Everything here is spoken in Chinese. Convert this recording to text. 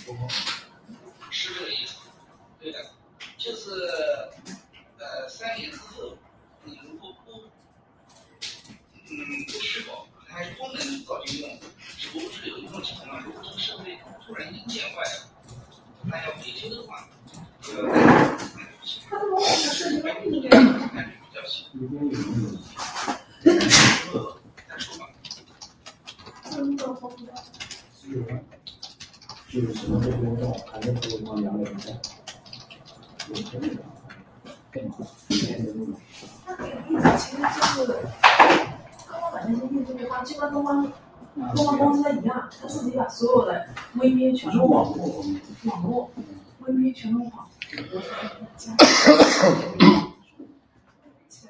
是这个意思，对的，就是3年之后，你如果不确保还不能早就用，只不过是有一种情况，如果这个设备突然硬件坏了，那要维修的话，它的模式设计概率比较小。再说吧。 就是什么都不用动，还是不用放2个人。 它这个意思其实就是刚刚把那些业绩的话，基本上跟公司一样，他自己把所有的微编全都网络微编全都网。